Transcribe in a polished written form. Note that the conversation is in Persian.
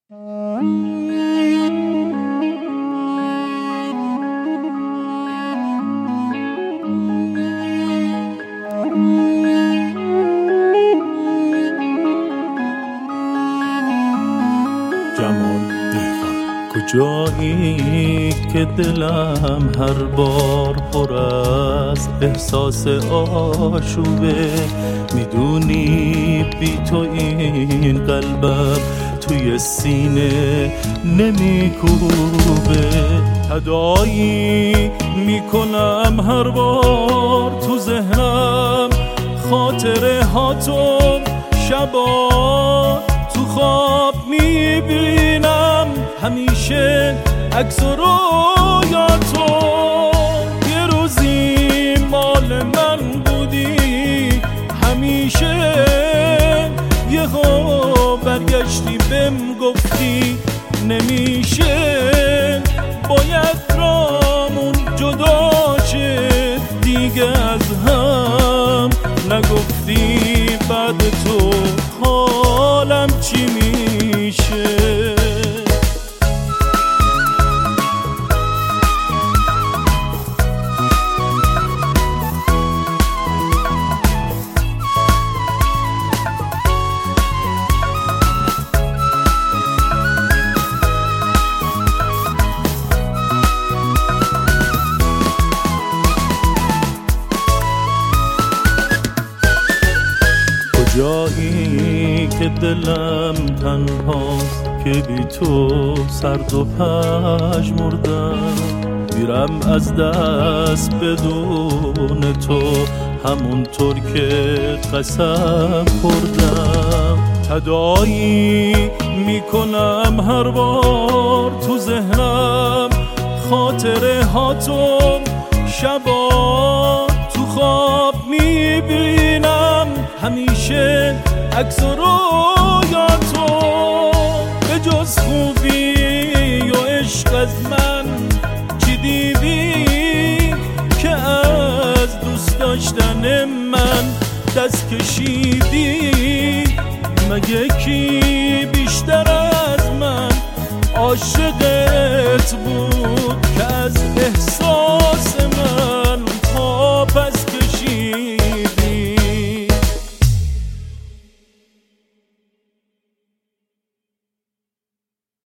کجایی که دلم هر بار پر از احساس آشوبه، میدونی بی تو این قلبم توی سینه نمیکوبه. تداعی میکنم هر بار تو ذهنم خاطره هاتو، شبا تو خواب میبینم همیشه عکس و رویاتو. یه روزی مال من بودی همیشه، یه برگشتی بهم گفتی نمیشه، باید رامون جدا شه دیگه از هم. نگفتی بعد تو حالم چی میشه. جایی که دلم تنهاست که بی تو سرد و پژمردم، میرم از دست بدون تو همونطور که قسم خوردم. تداعی میکنم هر بار تو ذهنم خاطره هاتو، شبا تو خواب میبینم همیشه عکس و رویاتو. به جز خوبی و عشق از من چی دیدی که از دوست داشتن من دست کشیدی؟ مگه کی بیشتر از من عاشقت بود؟